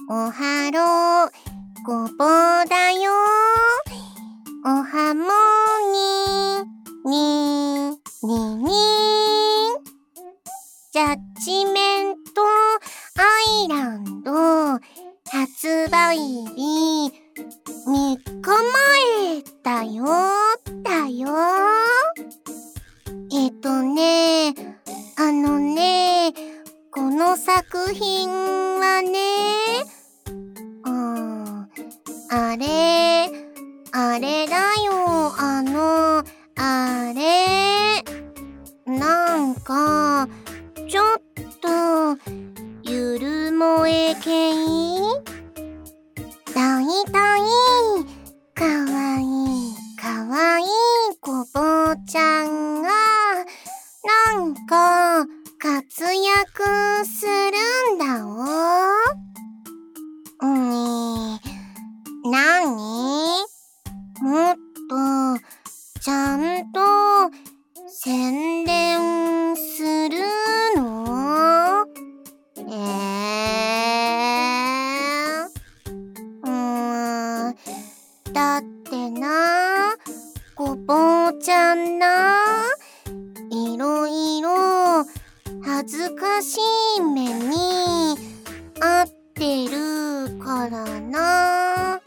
おはろごぼうだよ。おはもににジャッジメントアイランド発売日3日前だよ。この作品はね、あれだよ、あれ。なんか、ちょっと、ゆる萌え系？だいたい、かわいいごぼうちゃんが、なんか、活躍するんだお。なに？もっと、ちゃんと、宣伝するの？だってな、ごぼうちゃんな、いろいろ恥ずかしい目に遭ってるからな。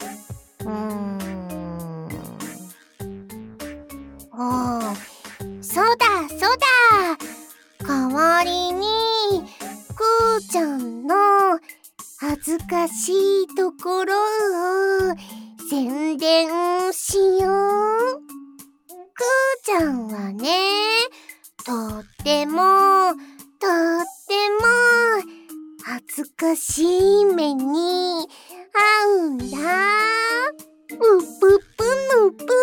そうだ。代わりに、くーちゃんの恥ずかしいところを宣伝しよう。くーちゃんはね、とっても恥ずかしい目に遭うんだ。むぷぷむぷ。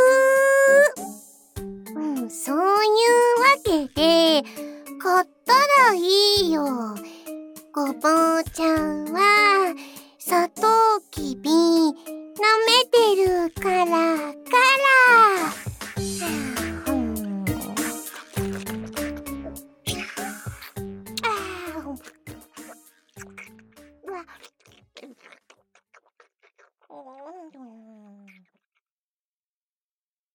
そういうわけで買ったらいいよ。ごぼうちゃんはサトウキビ舐めてるから。